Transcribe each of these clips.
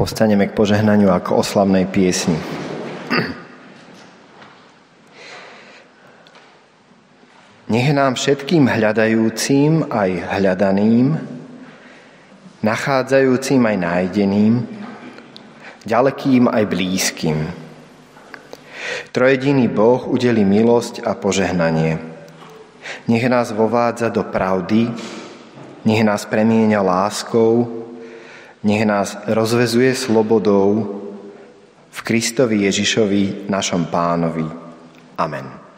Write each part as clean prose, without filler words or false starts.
Postaneme k požehnaniu ako oslavnej piesni. Nech nám všetkým hľadajúcim aj hľadaným, nachádzajúcim aj nájdeným, ďalekým aj blízkym. Trojediný Boh udeli milosť a požehnanie. Nech nás vovádza do pravdy, nech nás premieňa láskou, nech nás rozvezuje slobodou v Kristovi Ježišovi, našom Pánovi. Amen.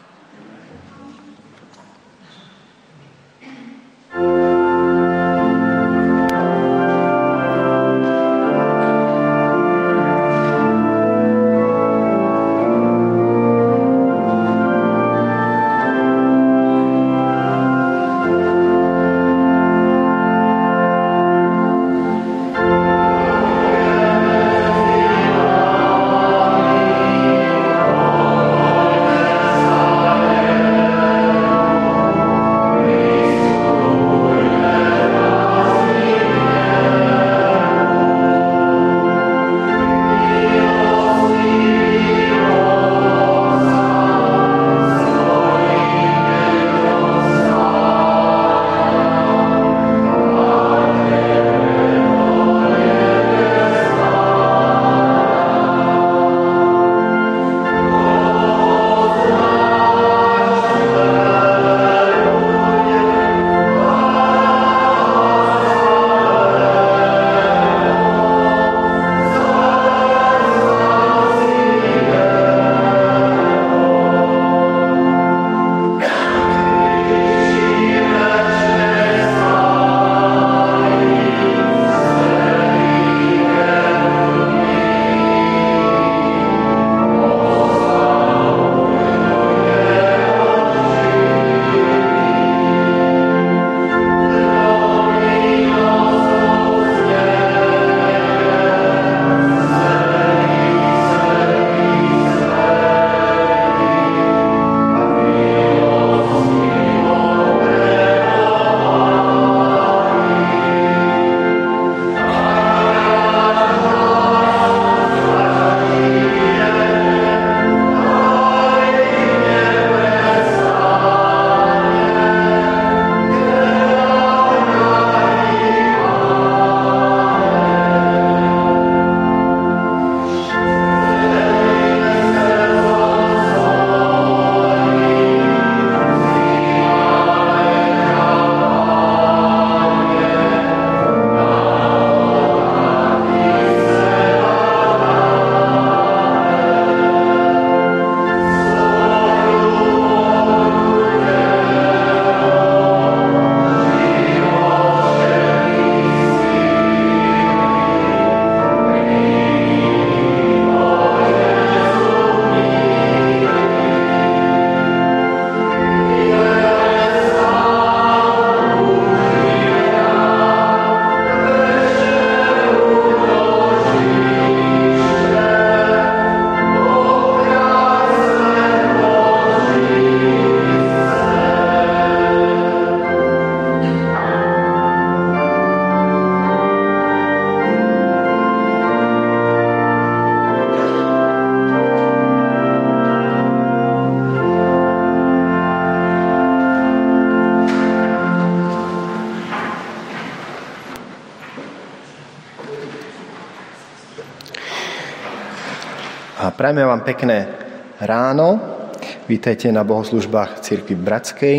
Prajme vám pekné ráno. Vítajte na bohoslužbách Cirkvi Bratskej.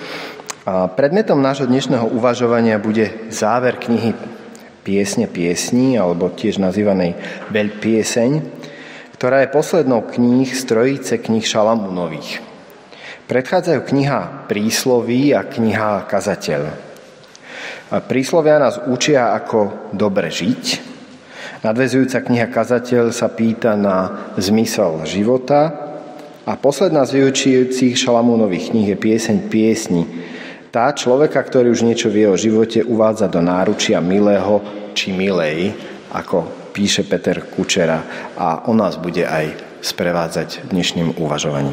A predmetom nášho dnešného uvažovania bude záver knihy Piesne piesní, alebo tiež nazývanej Veľpieseň, ktorá je poslednou kníh z trojice kníh Šalamúnových. Predchádzajú kniha Prísloví a kniha Kazateľ. A príslovia nás učia, ako dobre žiť. Nadväzujúca kniha Kazateľ sa pýta na zmysel života a posledná z vyučujúcich Šalamúnových kníh je Pieseň piesni. Tá človeka, ktorý už niečo vie o živote, uvádza do náručia milého či milej, ako píše Peter Kučera, a on nás bude aj sprevádzať dnešným uvažovaním.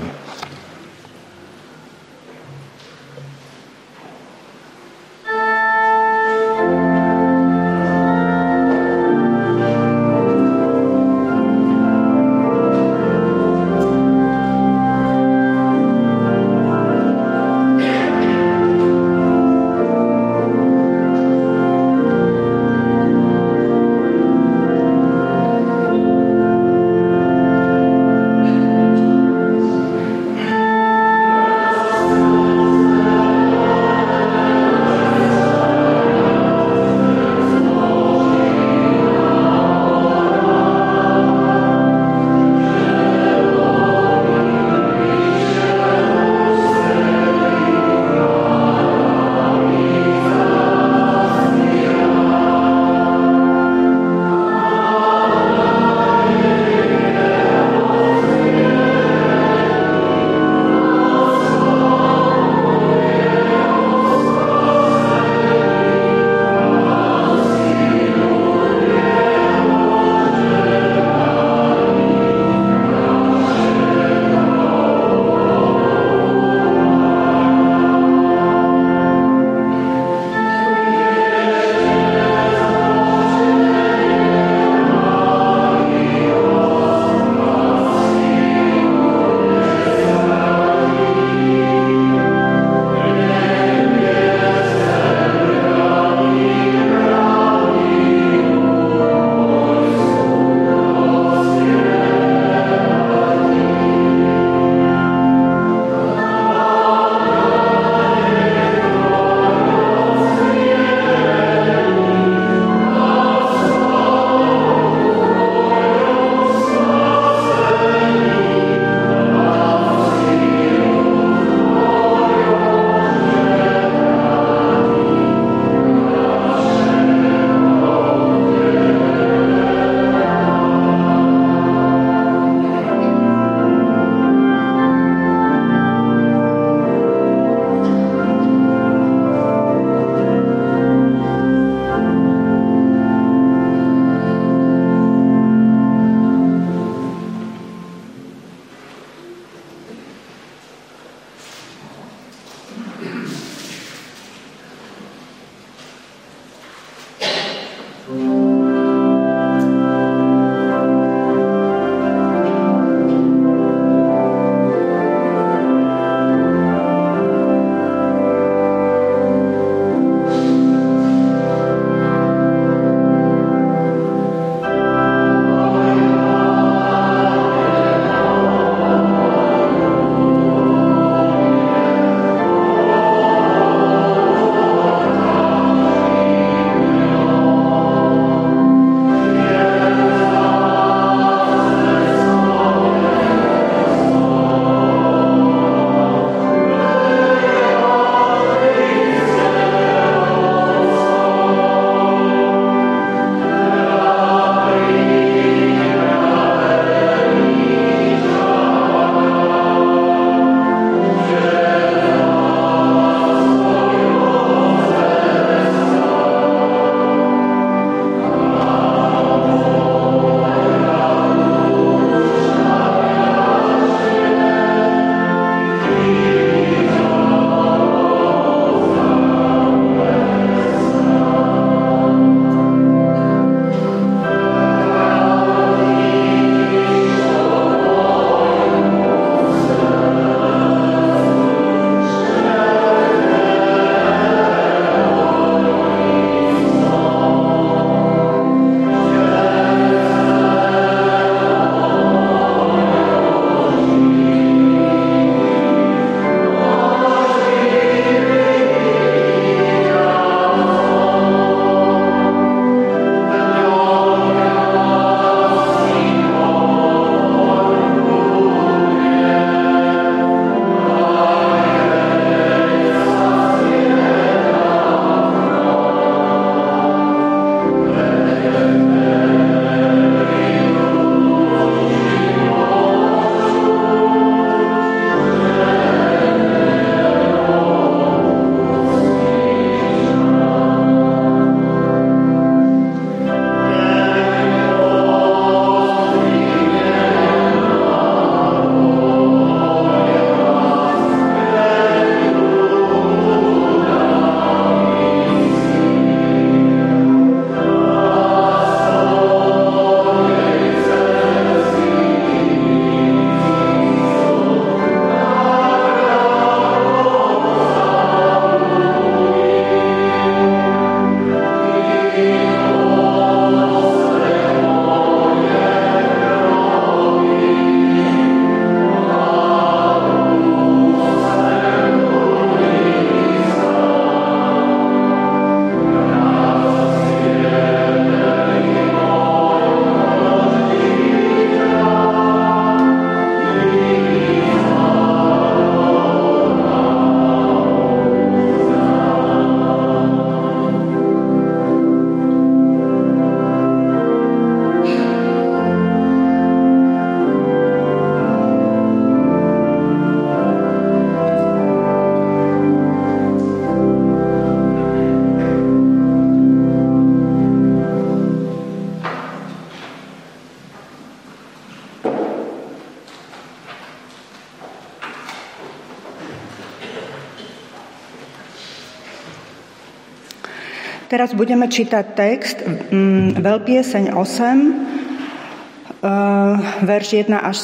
Teraz budeme čítať text Veľpieseň 8, verš 1 až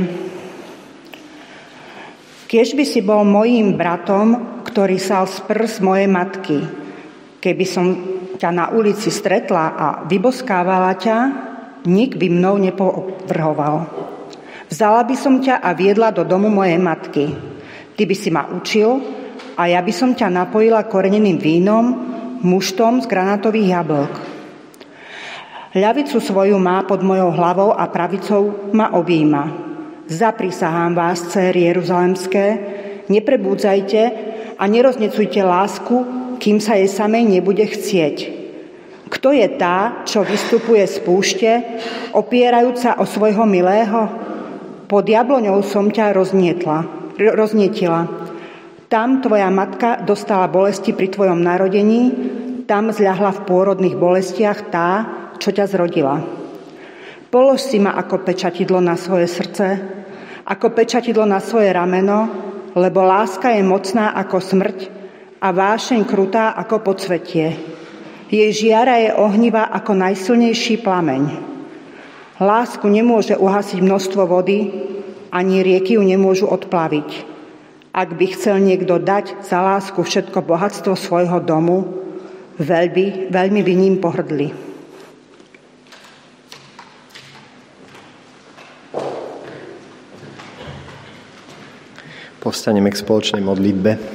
7. Kiež by si bol mojím bratom, ktorý sal z prs mojej matky. Keby som ťa na ulici stretla a vyboskávala ťa, nik by mnou nepovrhoval. Vzala by som ťa a viedla do domu mojej matky. Ty by si ma učil a ja by som ťa napojila koreneným vínom, muštom z granátových jablk. Ľavicu svoju má pod mojou hlavou a pravicou ma objíma. Zaprisahám vás, céry jeruzalemské, neprebúdzajte a neroznecujte lásku, kým sa jej samej nebude chcieť. Kto je tá, čo vystupuje z púšte, opierajúca o svojho milého? Pod jabloňou som ťa roznietila. Tam tvoja matka dostala bolesti pri tvojom narodení, tam zľahla v pôrodných bolestiach tá, čo ťa zrodila. Polož si ma ako pečatidlo na svoje srdce, ako pečatidlo na svoje rameno, lebo láska je mocná ako smrť a vášeň krutá ako podsvetie. Jej žiara je ohnivá ako najsilnejší plameň. Lásku nemôže uhasiť množstvo vody, ani rieky ju nemôžu odplaviť. Ak by chcel niekto dať za lásku všetko bohatstvo svojho domu, veľmi by ním pohrdli. Povstaneme k spoločnej modlitbe.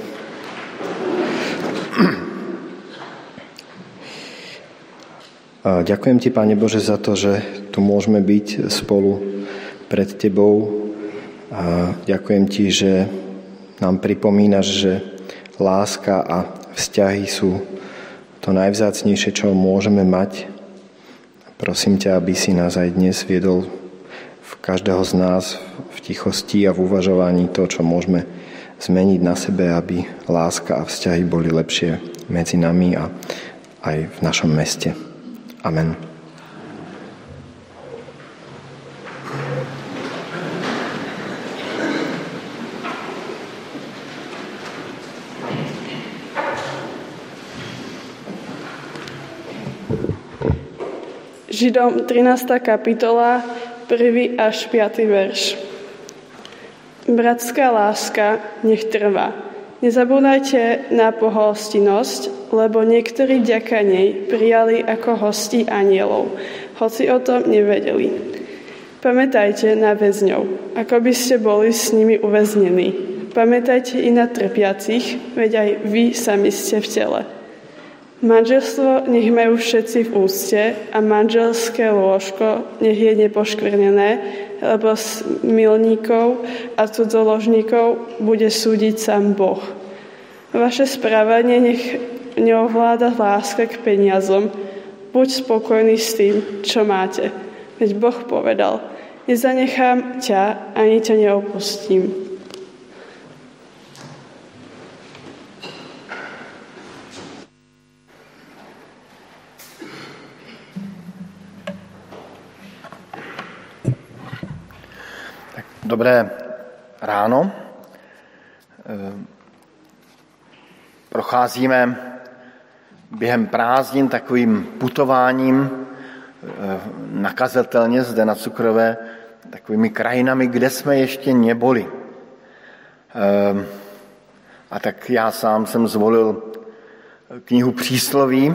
Ďakujem ti, Pane Bože, za to, že tu môžeme byť spolu pred tebou. A ďakujem ti, že nám pripomínaš, že láska a vzťahy sú to najvzácnejšie, čo môžeme mať. Prosím ťa, aby si nás aj dnes viedol v každého z nás v tichosti a v uvažovaní to, čo môžeme zmeniť na sebe, aby láska a vzťahy boli lepšie medzi nami a aj v našom meste. Amen. Židom 13. kapitola, 1. až 5. verš. Bratská láska nech trvá. Nezabúdajte na pohostinnosť, lebo niektorí vďaka nej prijali ako hostí anjelov, hoci o tom nevedeli. Pamätajte na väzňov, ako by ste boli s nimi uväznení. Pamätajte i na trpiacich, veď aj vy sami ste v tele. Manželstvo nech majú všetci v úcte a manželské lôžko nech je nepoškvrnené, lebo z milníkov a cudzoložníkov bude súdiť sám Boh. Vaše správanie nech neovláda láska k peniazom. Buď spokojný s tým, čo máte. Veď Boh povedal, nezanechám ťa, ani ťa neopustím. Dobré ráno. Procházíme během prázdnin takovým putováním nakazatelně zde na Cukrové, takovými krajinami, kde jsme ještě neboli. A tak já sám jsem zvolil knihu Přísloví,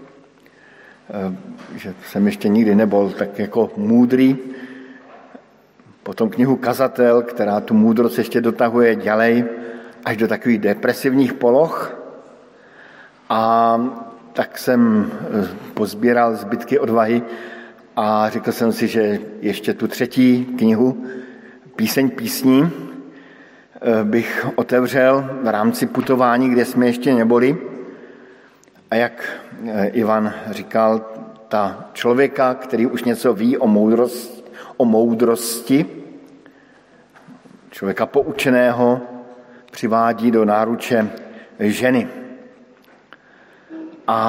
že jsem ještě nikdy nebyl tak jako múdrý. Potom knihu Kazatel, která tu múdrost ještě dotahuje ďalej až do takových depresivních poloh. A tak jsem pozbíral zbytky odvahy a řekl jsem si, že ještě tu třetí knihu Píseň písní bych otevřel v rámci putování, kde jsme ještě neboli. A jak Ivan říkal, ta člověka, který už něco ví o moudrosti, člověka poučeného přivádí do náruče ženy. A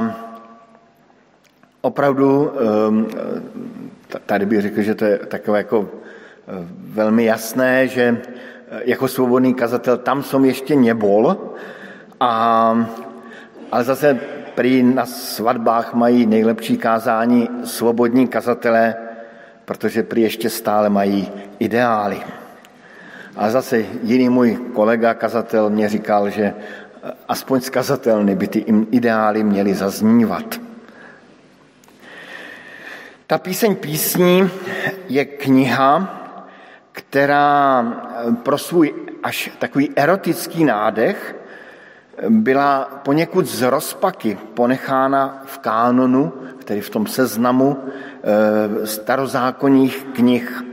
opravdu, tady bych řekl, že to je takové jako velmi jasné, že jako svobodný kazatel tam som ještě nebol, ale zase prý na svatbách mají nejlepší kázání svobodní kazatelé, protože prý ještě stále mají ideály. A zase jiný můj kolega kazatel mě říkal, že aspoň z kazatelny by ty ideály měly zaznívat. Ta píseň písní je kniha, která pro svůj až takový erotický nádech byla poněkud z rozpaky ponechána v kánonu, tedy v tom seznamu starozákonních knih.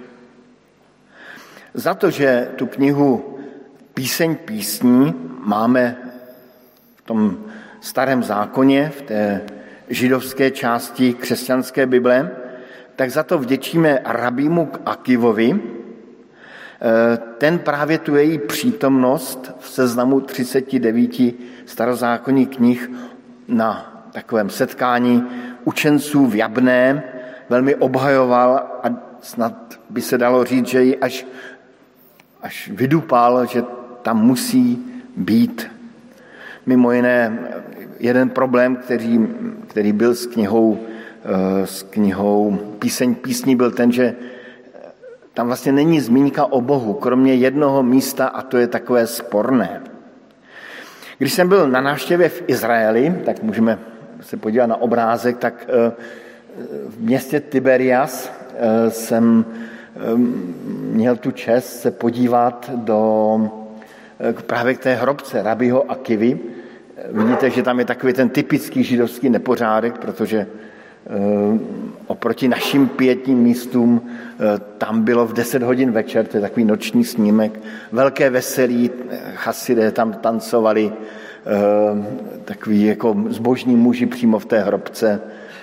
Za to, že tu knihu Píseň písní máme v tom starém zákoně, v té židovské části křesťanské Bible, tak za to vděčíme rabímu Akivovi. Ten právě tu její přítomnost v seznamu 39 starozákonních knih na takovém setkání učenců v Jabné velmi obhajoval a snad by se dalo říct, že ji až vydupal, že tam musí být. Mimo jiné, jeden problém, který byl s knihou Píseň písní, byl ten, že tam vlastně není zmínka o Bohu, kromě jednoho místa, a to je takové sporné. Když jsem byl na návštěvě v Izraeli, tak můžeme se podívat na obrázek, tak v městě Tiberias jsem měl tu čest se podívat právě k té hrobce rabího Akivy. Vidíte, že tam je takový ten typický židovský nepořádek, protože oproti našim pietním místům tam bylo v 10 hodin večer, to je takový noční snímek, velké veselí, chasidé tam tancovali, takový jako zbožní muži přímo v té hrobce,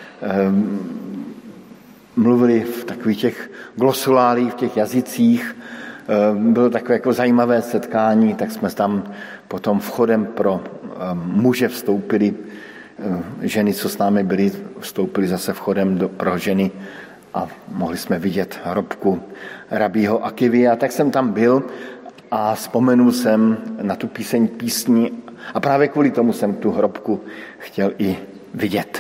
mluvili v takových těch glosolálích, v těch jazycích, bylo takové jako zajímavé setkání, tak jsme tam potom vchodem pro muže vstoupili, ženy, co s námi byly, vstoupili zase vchodem pro ženy a mohli jsme vidět hrobku rabího Akivy. A tak jsem tam byl a vzpomenul jsem na tu píseň písní a právě kvůli tomu jsem tu hrobku chtěl i vidět.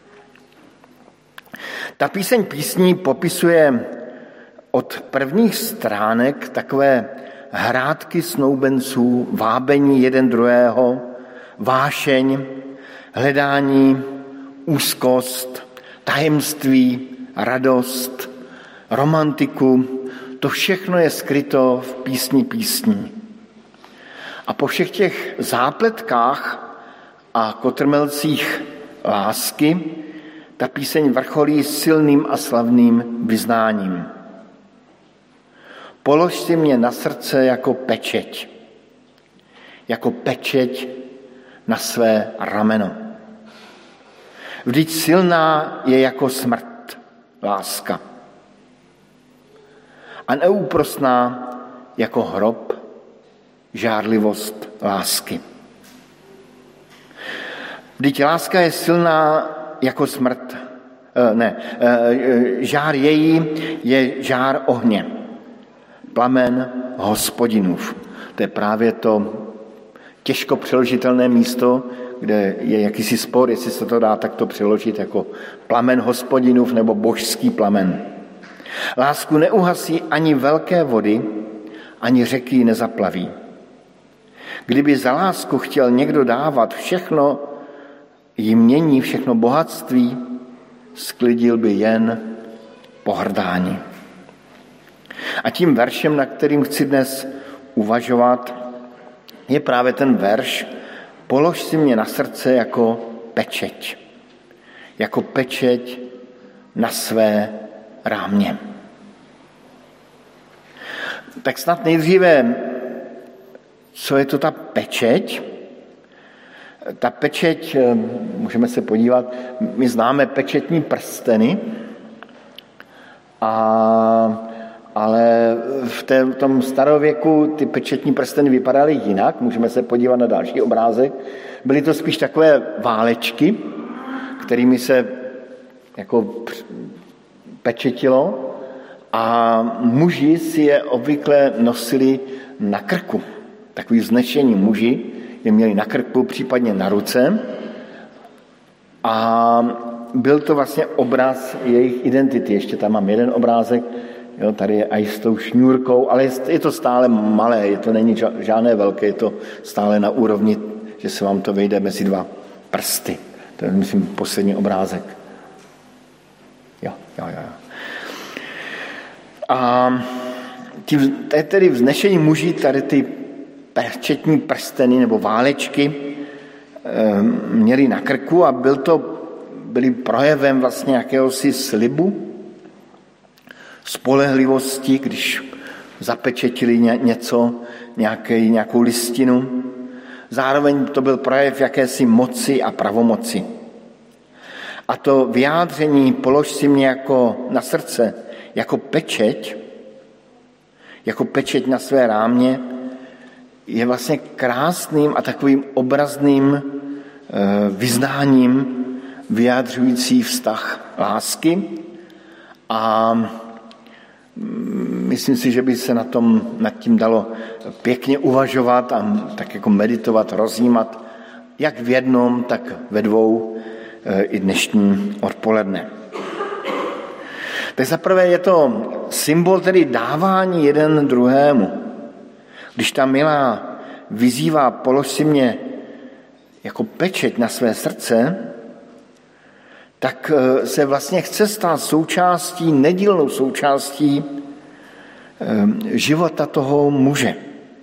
Ta píseň písní popisuje od prvních stránek takové hrátky snoubenců, vábení jeden druhého, vášeň, hledání, úzkost, tajemství, radost, romantiku. To všechno je skryto v písni písní. A po všech těch zápletkách a kotrmelcích lásky ta píseň vrcholí silným a slavným vyznáním. Polož si mě na srdce jako pečeť na své rameno. Vždyť silná je jako smrt, láska. A neúprosná jako hrob, žárlivost lásky. Vždyť láska je silná jako smrt. Žár její je žár ohně. Plamen Hospodinův. To je právě to těžko přeložitelné místo, kde je jakýsi spor, jestli se to dá takto přeložit jako plamen Hospodinův nebo božský plamen. Lásku neuhasí ani velké vody, ani řeky nezaplaví. Kdyby za lásku chtěl někdo dávat všechno jí mění, všechno bohatství, sklidil by jen pohrdání. A tím veršem, na kterým chci dnes uvažovat, je právě ten verš Polož si mě na srdce jako pečeť na své rámě. Tak snad nejdříve, co je to ta pečeť? Ta pečeť, můžeme se podívat, my známe pečetní prsteny, ale v tom starověku ty pečetní prsteny vypadaly jinak. Můžeme se podívat na další obrázek. Byly to spíš takové válečky, kterými se jako pečetilo a muži si je obvykle nosili na krku. Takový vznešení muži je měli na krku, případně na ruce A byl to vlastně obraz jejich identity. Ještě tam mám jeden obrázek, jo, tady je i s tou šňůrkou, ale je to stále malé, to není žádné velké, je to stále na úrovni, že se vám to vejde mezi dva prsty. To je, myslím, poslední obrázek. Jo. A tedy vznešení muži tady ty pečetní prsteny nebo válečky měli na krku a byli projevem vlastně jakéhosi slibu, spolehlivosti, když zapečetili něco, nějakou listinu. Zároveň to byl projev jakési moci a pravomoci. A to vyjádření polož si mě jako na srdce, jako pečeť na své rámě, je vlastně krásným a takovým obrazným vyznáním vyjádřující vztah lásky a myslím si, že by se nad tím dalo pěkně uvažovat a tak jako meditovat, rozjímat, jak v jednom, tak ve dvou i dnešní odpoledne. Tak zaprvé je to symbol tedy dávání jeden druhému. Když ta milá vyzývá, polož si mě jako pečeť na své srdce, tak se vlastně chce stát nedílnou součástí života toho muže.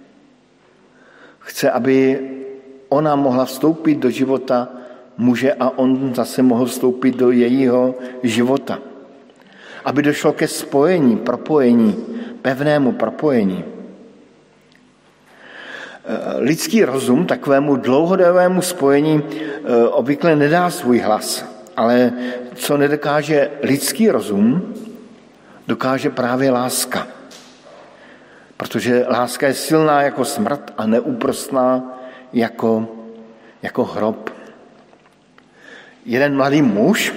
Chce, aby ona mohla vstoupit do života muže a on zase mohl vstoupit do jejího života. Aby došlo ke spojení, propojení, pevnému propojení. Lidský rozum takovému dlouhodobému spojení obvykle nedá svůj hlas, ale co nedokáže lidský rozum, dokáže právě láska. Protože láska je silná jako smrt a neúprosná jako hrob. Jeden mladý muž,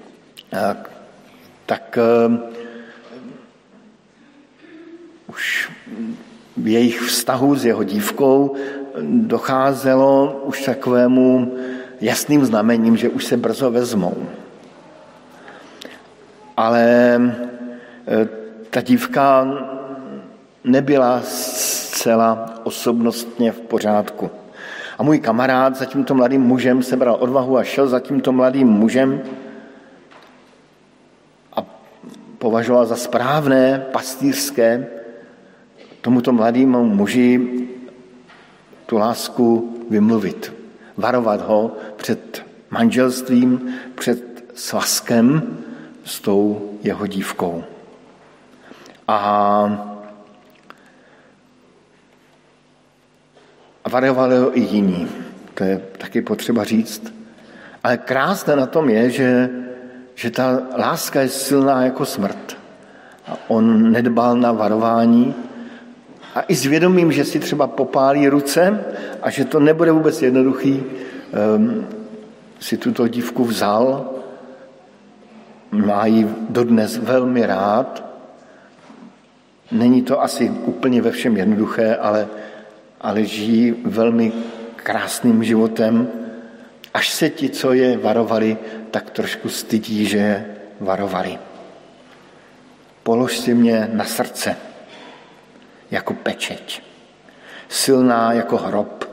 tak už v jejich vztahu s jeho dívkou docházelo už takovému jasným znamením, že už se brzo vezmou. Ale ta dívka nebyla zcela osobnostně v pořádku. A můj kamarád za tímto mladým mužem sebral odvahu a šel za tímto mladým mužem a považoval za správné, pastýřské tomuto mladému muži tu lásku vymluvit. Varovat ho před manželstvím, před svazkem s tou jeho dívkou. A varovali ho i jiní. To je taky potřeba říct. Ale krásné na tom je, že ta láska je silná jako smrt. A on nedbal na varování a i s vědomím, že si třeba popálí ruce a že to nebude vůbec jednoduchý, si tuto dívku vzal, má ji dodnes velmi rád. Není to asi úplně ve všem jednoduché, ale žijí velmi krásným životem, až se ti, co je varovali, tak trošku stydí, že je varovali. Polož si mě na srdce jako pečeť. Silná jako hrob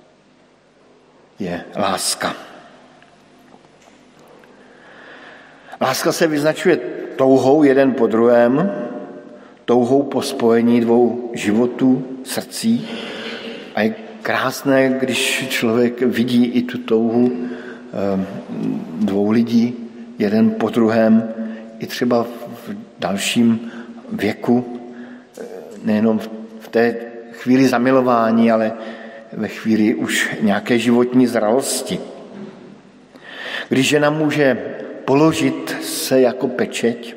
je láska. Láska se vyznačuje touhou jeden po druhém, touhou po spojení dvou životů, srdcí. A je krásné, když člověk vidí i tu touhu dvou lidí, jeden po druhém, i třeba v dalším věku, nejenom v té chvíli zamilování, ale ve chvíli už nějaké životní zralosti. Když žena může položit se jako pečeť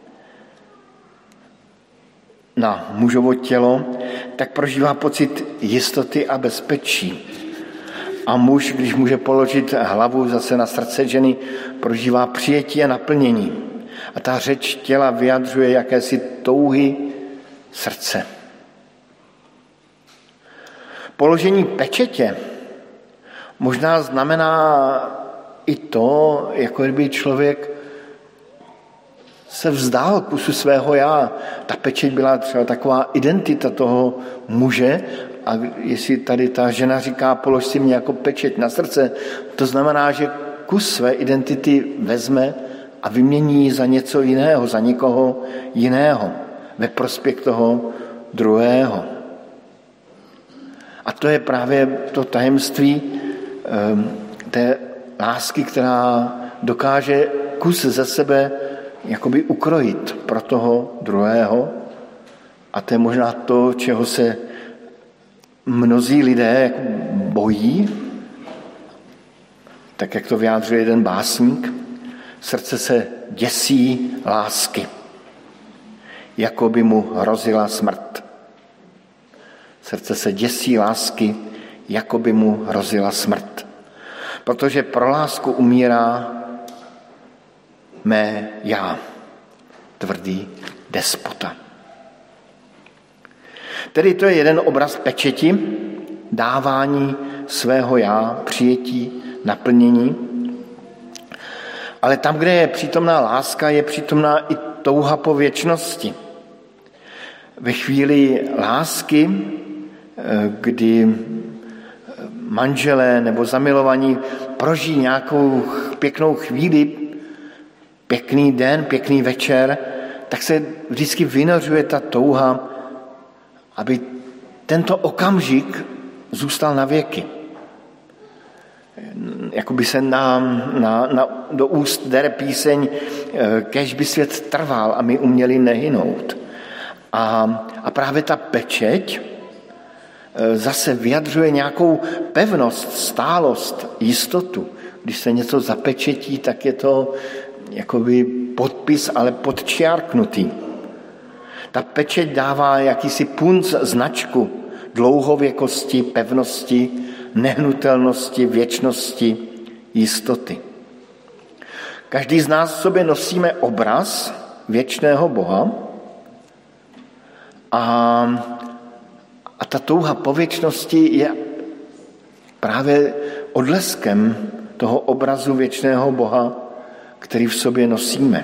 na mužovo tělo, tak prožívá pocit jistoty a bezpečí. A muž, když může položit hlavu zase na srdce ženy, prožívá přijetí a naplnění. A ta řeč těla vyjadřuje jakési touhy srdce. Položení pečetě možná znamená i to, jako kdyby člověk se vzdál kusu svého já. Ta pečeť byla třeba taková identita toho muže a jestli tady ta žena říká, polož si mě jako pečeť na srdce, to znamená, že kus své identity vezme a vymění za něco jiného, za někoho jiného, ve prospěch toho druhého. A to je právě to tajemství té lásky, která dokáže kus ze sebe jakoby ukrojit pro toho druhého. A to je možná to, čeho se mnozí lidé bojí, tak jak to vyjádřuje jeden básník, srdce se děsí lásky, jako by mu hrozila smrt. Srdce se děsí lásky, jako by mu hrozila smrt. Protože pro lásku umírá mé já, tvrdý despota. Tedy to je jeden obraz pečeti, dávání svého já, přijetí, naplnění. Ale tam, kde je přítomná láska, je přítomná i touha po věčnosti. Ve chvíli lásky, kdy manželé nebo zamilovaní prožijí nějakou pěknou chvíli, pěkný den, pěkný večer, tak se vždycky vynořuje ta touha, aby tento okamžik zůstal na věky. Jakoby se do úst dere píseň, kéž by svět trval a my uměli nehynout. A právě ta pečeť zase vyjadřuje nějakou pevnost, stálost, jistotu. Když se něco zapečetí, tak je to jakoby podpis, ale podčiarknutý. Ta pečeť dává jakýsi punc, značku dlouhověkosti, pevnosti, nehnutelnosti, věčnosti, jistoty. Každý z nás v sobě nosíme obraz věčného Boha a ta touha po věčnosti je právě odleskem toho obrazu věčného Boha, který v sobě nosíme.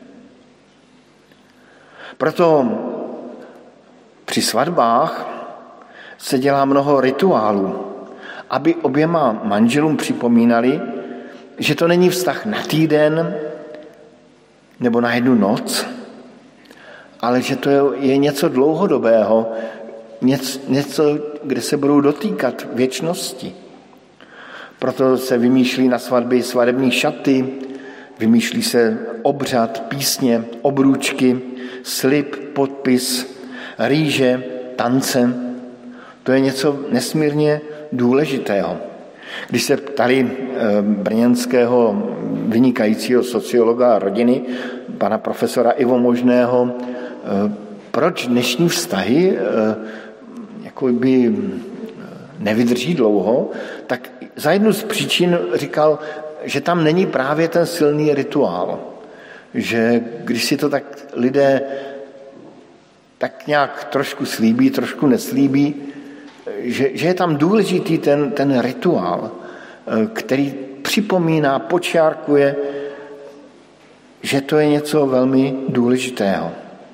Proto při svatbách se dělá mnoho rituálů, aby oběma manželům připomínali, že to není vztah na týden nebo na jednu noc, ale že to je něco dlouhodobého, něco, kde se budou dotýkat věčnosti. Proto se vymýšlí na svatby svadební šaty, vymýšlí se obřad, písně, obrůčky, slib, podpis, rýže, tance. To je něco nesmírně důležitého. Když se ptali brněnského vynikajícího sociologa a rodiny, pana profesora Ivo Možného, proč dnešní vztahy jakoby nevydrží dlouho, tak za jednu z příčin říkal, že tam není právě ten silný rituál. Že když si to tak lidé tak nějak trošku slíbí, trošku neslíbí, že je tam důležitý ten rituál, který připomíná, podčiarkuje, že to je něco velmi důležitého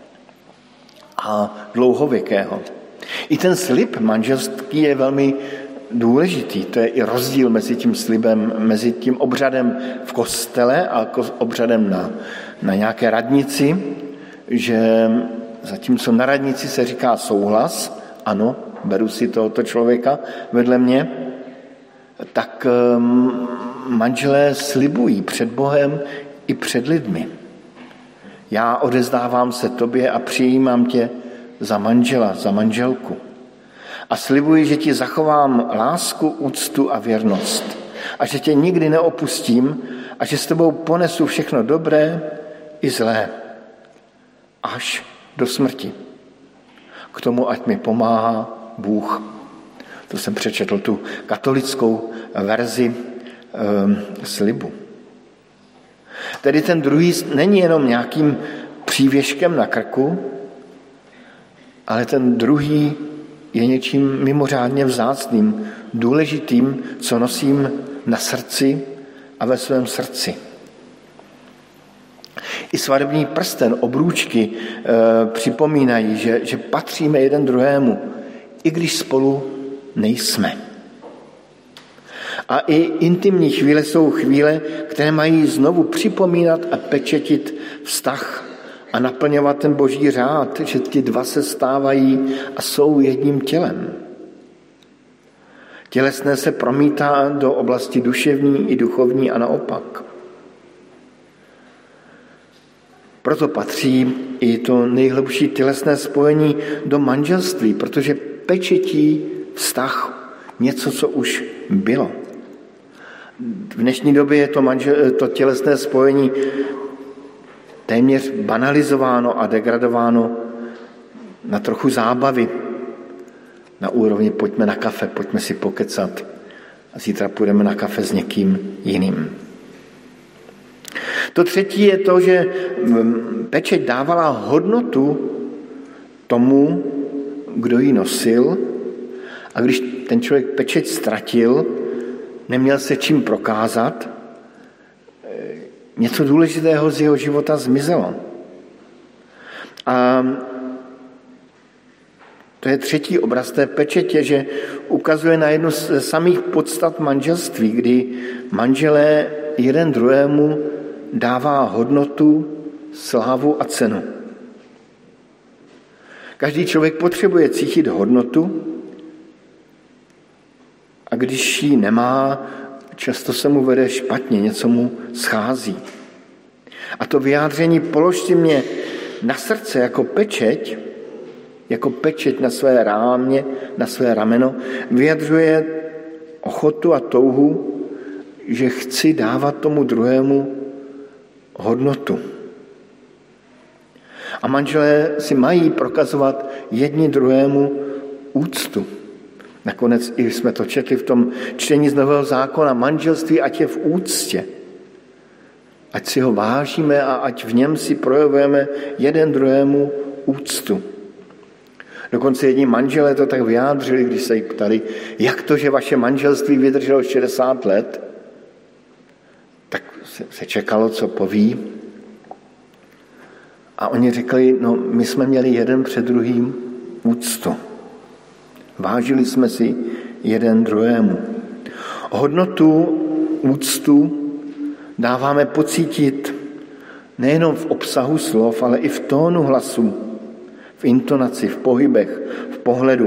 a dlouhověkého. I ten slib manželství je velmi důležitý. To je i rozdíl mezi tím slibem, mezi tím obřadem v kostele a obřadem na nějaké radnici, že zatímco na radnici se říká souhlas, ano, beru si tohoto člověka vedle mě, tak manželé slibují před Bohem i před lidmi. Já odezdávám se tobě a přijímám tě za manžela, za manželku. A slibuji, že ti zachovám lásku, úctu a věrnost. A že tě nikdy neopustím a že s tebou ponesu všechno dobré i zlé. Až do smrti. K tomu, ať mi pomáhá Bůh. To jsem přečetl tu katolickou verzi slibu. Tedy ten druhý není jenom nějakým přívěškem na krku, ale ten druhý je něčím mimořádně vzácným, důležitým, co nosím na srdci a ve svém srdci. I svatební prsten, obrůčky připomínají, že patříme jeden druhému, i když spolu nejsme. A i intimní chvíle jsou chvíle, které mají znovu připomínat a pečetit vztah a naplňovat ten boží řád, že ti dva se stávají a jsou jedním tělem. Tělesné se promítá do oblasti duševní i duchovní a naopak. Proto patří i to nejhlubší tělesné spojení do manželství, protože pečetí vztah něco, co už bylo. V dnešní době je to tělesné spojení téměř banalizováno a degradováno na trochu zábavy. Na úrovni pojďme na kafe, pojďme si pokecat a zítra půjdeme na kafe s někým jiným. To třetí je to, že pečeť dávala hodnotu tomu, kdo ji nosil, a když ten člověk pečeť ztratil, neměl se čím prokázat, něco důležitého z jeho života zmizelo. A to je třetí obraz té pečetě, že ukazuje na jednu z samých podstat manželství, kdy manželé jeden druhému dává hodnotu, slávu a cenu. Každý člověk potřebuje cítit hodnotu a když ji nemá, často se mu vede špatně, něco mu schází. A to vyjádření polož si mě na srdce jako pečeť na své rámě, na své rameno, vyjadřuje ochotu a touhu, že chci dávat tomu druhému hodnotu. A manželé si mají prokazovat jedni druhému úctu. Nakonec i jsme to četli v tom čtení z Nového zákona. Manželství ať je v úctě. Ať si ho vážíme a ať v něm si projevujeme jeden druhému úctu. Dokonce jedni manželé to tak vyjádřili, když se jich ptali, jak to, že vaše manželství vydrželo 60 let, tak se čekalo, co poví. A oni řekli, no my jsme měli jeden před druhým úctu. Vážili jsme si jeden druhému. Hodnotu, úctu dáváme pocítit nejenom v obsahu slov, ale i v tónu hlasu, v intonaci, v pohybech, v pohledu.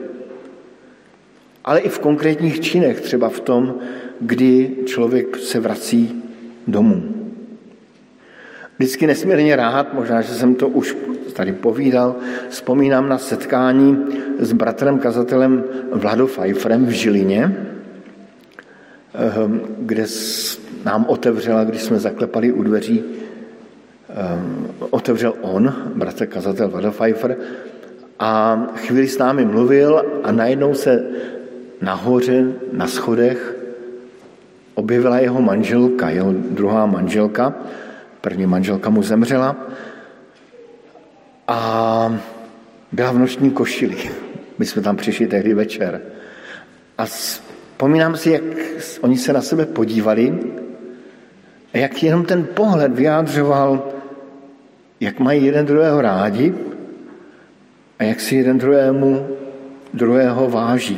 Ale i v konkrétních činech, třeba v tom, kdy člověk se vrací domů. Vždycky nesmírně rád, možná, že jsem to už tady povídal, vzpomínám na setkání s bratrem kazatelem Vladou Pfeifferem v Žilině, kde nám otevřela, když jsme zaklepali u dveří, otevřel on, bratr kazatel Vlado Pfeiffer, a chvíli s námi mluvil a najednou se nahoře, na schodech, objevila jeho manželka, jeho druhá manželka. První manželka mu zemřela a byla v nočním košili. My jsme tam přišli tehdy večer. A vzpomínám si, jak oni se na sebe podívali a jak jenom ten pohled vyjádřoval, jak mají jeden druhého rádi a jak si jeden druhého váží.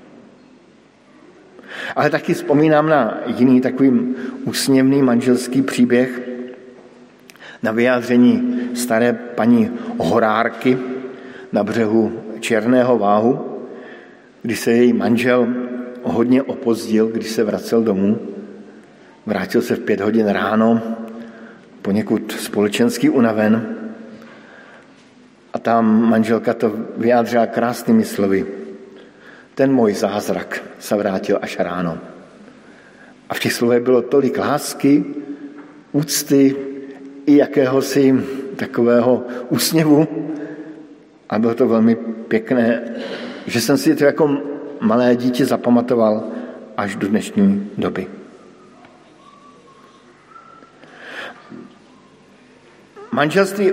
Ale taky vzpomínám na jiný takový úsměvný manželský příběh, na vyjádření staré paní Horárky na břehu Černého Váhu, kdy se její manžel hodně opozdil, když se vracel domů. Vrátil se v 5 hodin ráno, poněkud společensky unaven. A tam manželka to vyjádřila krásnými slovy. Ten můj zázrak se vrátil až ráno. A v těch slovech bylo tolik lásky, úcty i jakéhosi takového úsměvu. A bylo to velmi pěkné, že jsem si to jako malé dítě zapamatoval až do dnešní doby. Manželství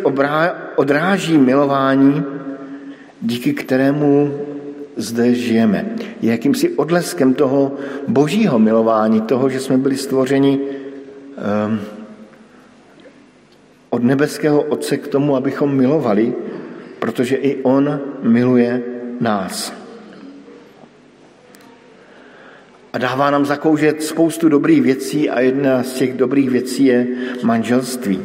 odráží milování, díky kterému zde žijeme. je jakýmsi odleskem toho božího milování, toho, že jsme byli stvořeni od nebeského Otce k tomu, abychom milovali, protože i on miluje nás. A dává nám zakoušet spoustu dobrých věcí a jedna z těch dobrých věcí je manželství.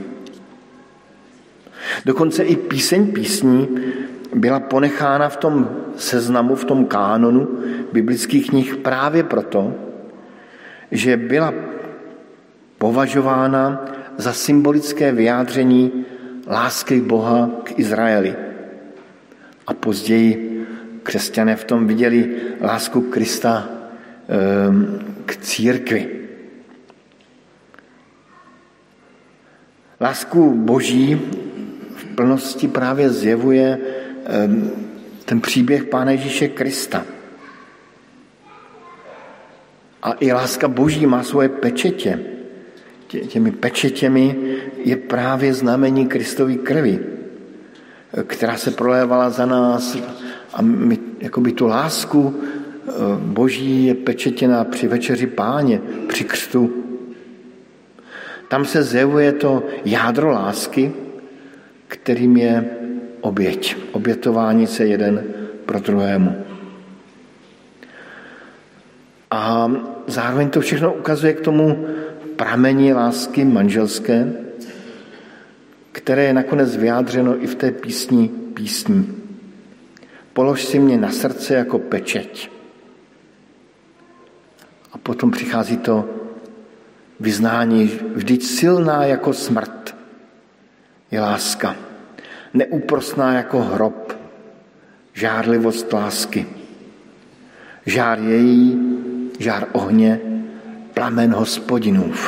Dokonce i píseň písní byla ponechána v tom seznamu, v tom kánonu biblických knih právě proto, že byla považována za symbolické vyjádření lásky Boha k Izraeli. A později křesťané v tom viděli lásku Krista k církvi. Lásku Boží v plnosti právě zjevuje ten příběh Pána Ježíše Krista. A i láska Boží má svoje pečetě. Těmi pečetěmi je právě znamení Kristovy krvi, která se prolévala za nás a my jakoby tu lásku Boží je pečetěna při večeři Páně, při křtu. Tam se zjevuje to jádro lásky, kterým je oběť. Obětování se jeden pro druhému. A zároveň to všechno ukazuje k tomu pramení lásky manželské, které je nakonec vyjádřeno i v té písni. Polož si mě na srdce jako pečeť. A potom přichází to vyznání, vždyť silná jako smrt je láska, neúprosná jako hrob, žárlivost lásky. Žár její, žár ohně, plamen Hospodinův.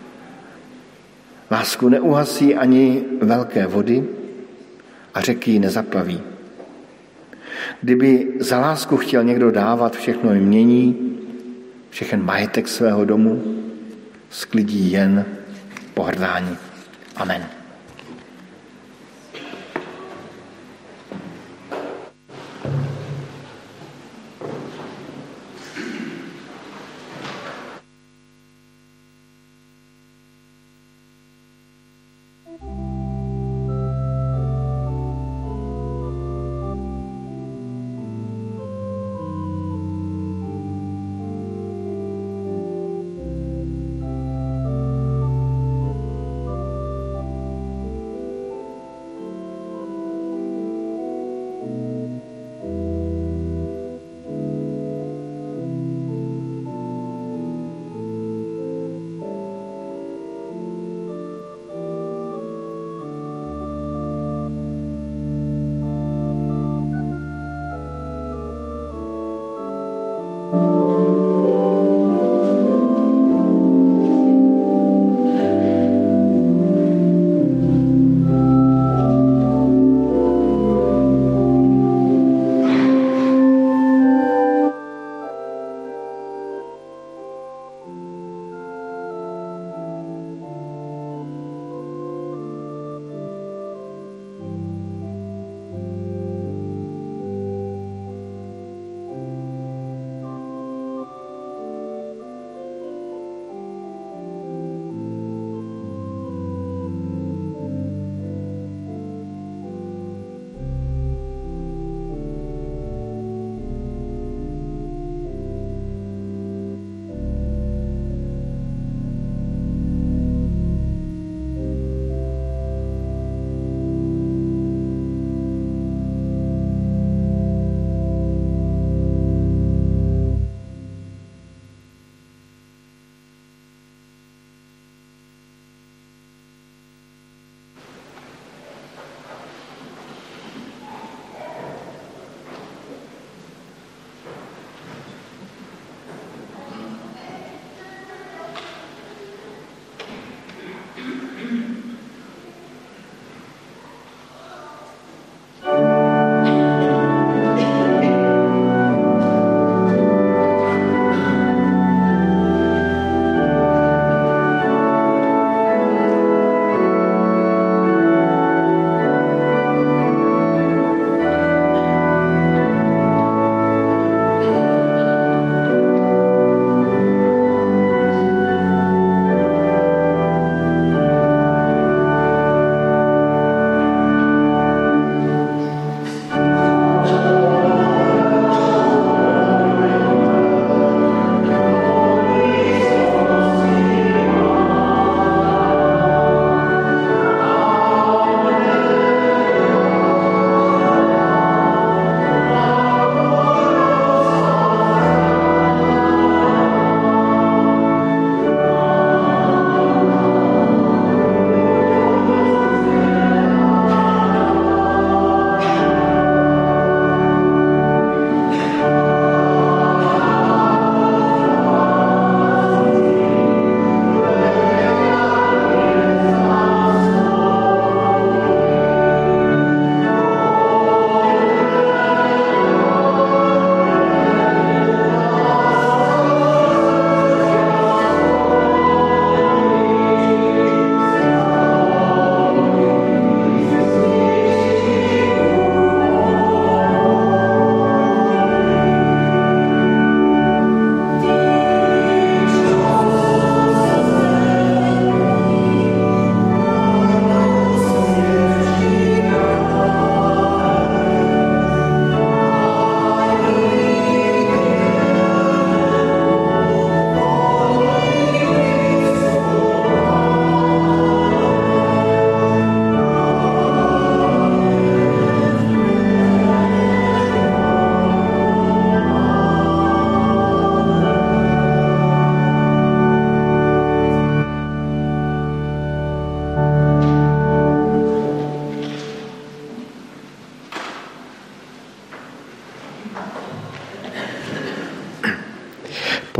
Lásku neuhasí ani velké vody a řeky ji nezaplaví. Kdyby za lásku chtěl někdo dávat všechno jmění, všechen majetek svého domu, sklidí jen pohrdání. Amen.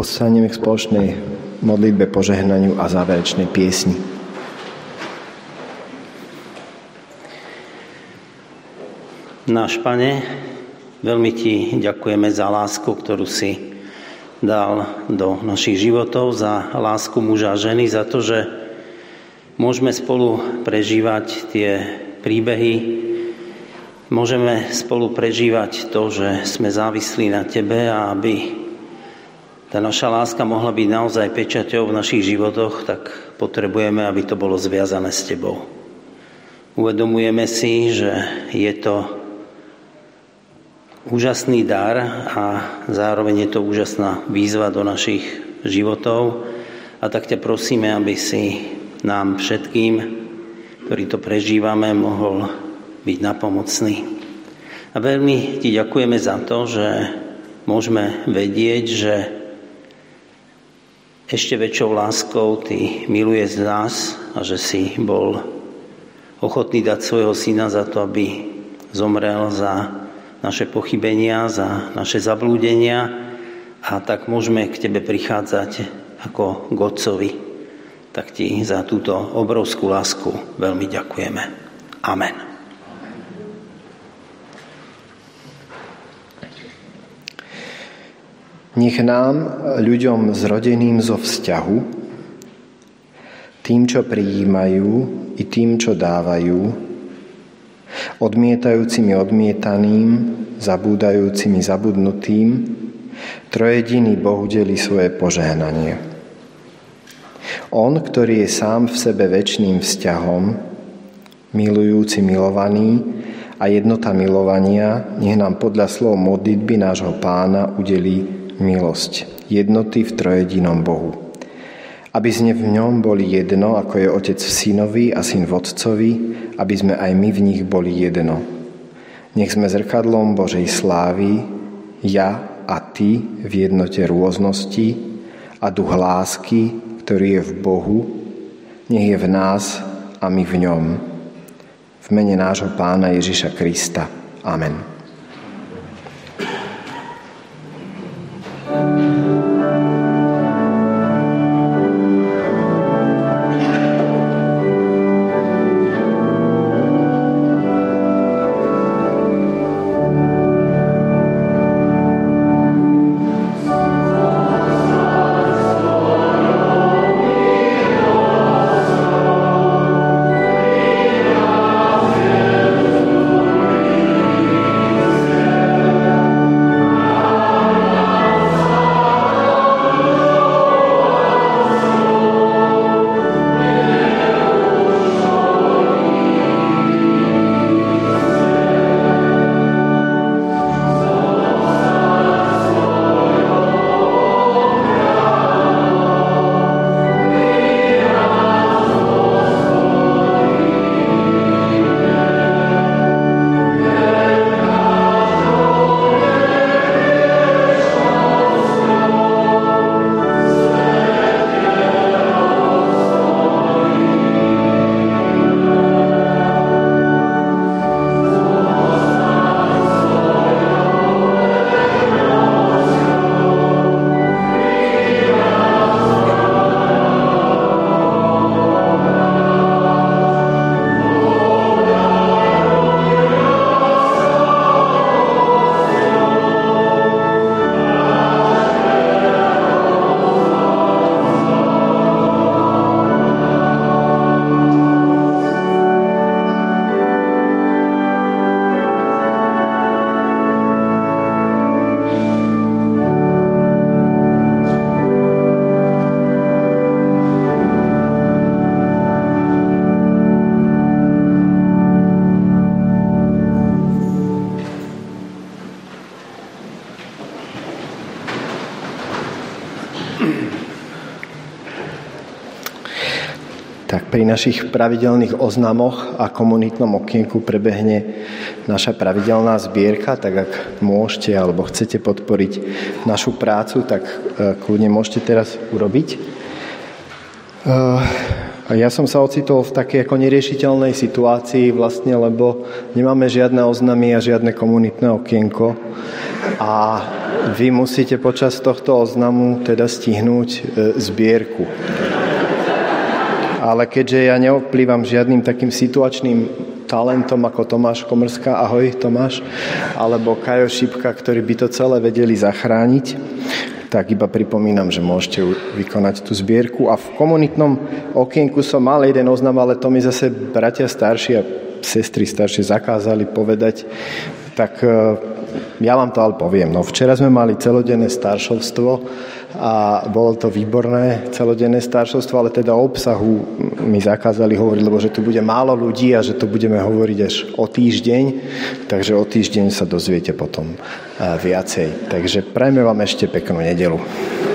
postaneme k spoločnej modlitbe, požehnaniu a záverečnej piesni. Náš Pane, veľmi Ti ďakujeme za lásku, ktorú si dal do našich životov, za lásku muža a ženy, za to, že môžeme spolu prežívať tie príbehy, môžeme spolu prežívať to, že sme závislí na Tebe a aby tá naša láska mohla byť naozaj pečaťou v našich životoch, tak potrebujeme, aby to bolo zviazané s Tebou. Uvedomujeme si, že je to úžasný dar a zároveň je to úžasná výzva do našich životov. A tak ťa prosíme, aby si nám všetkým, ktorí to prežívame, mohol byť napomocný. A veľmi Ti ďakujeme za to, že môžeme vedieť, že ešte väčšou láskou Ty miluješ nás a že si bol ochotný dať svojho syna za to, aby zomrel za naše pochybenia, za naše zablúdenia a tak môžeme k Tebe prichádzať ako k Otcovi. Tak Ti za túto obrovskú lásku veľmi ďakujeme. Amen. Nech nám, ľuďom zrodeným zo vzťahu, tým, čo prijímajú i tým, čo dávajú, odmietajúcimi odmietaným, zabúdajúcimi zabudnutým, trojediný Boh udelí svoje požehnanie. On, ktorý je sám v sebe večným vzťahom, milujúci milovaný a jednota milovania, nech nám podľa slov modlitby nášho Pána udelí milosť, jednoty v trojedinom Bohu. Aby sme v ňom boli jedno, ako je Otec v Synovi a Syn v Otcovi, aby sme aj my v nich boli jedno. Nech sme zrkadlom Božej slávy, ja a Ty v jednote rôznosti a duch lásky, ktorý je v Bohu, nech je v nás a my v ňom. V mene nášho Pána Ježiša Krista. Amen. Tak pri našich pravidelných oznamoch a komunitnom okienku prebehne naša pravidelná zbierka, tak ak môžete alebo chcete podporiť našu prácu, tak kľudne môžete teraz urobiť. A ja som sa ocitol v takej ako neriešiteľnej situácii vlastne, lebo nemáme žiadne oznamy a žiadne komunitné okienko. A vy musíte počas tohto oznamu teda stihnúť zbierku. Ale keďže ja neovplývam žiadnym takým situačným talentom ako Tomáš Komrská, ahoj Tomáš, alebo Kajo Šipka, ktorí by to celé vedeli zachrániť, tak iba pripomínam, že môžete vykonať tú zbierku. A v komunitnom okienku som mal jeden oznam, ale to mi zase bratia starší a sestry staršie zakázali povedať, tak ja vám to ale poviem. No, včera sme mali celodenné staršovstvo a bolo to výborné celodenné staršovstvo, ale teda o obsahu mi zakázali hovoriť, lebo že tu bude málo ľudí a že to budeme hovoriť až o týždeň, takže o týždeň sa dozviete potom viacej. Takže prajme vám ešte peknú nedeľu.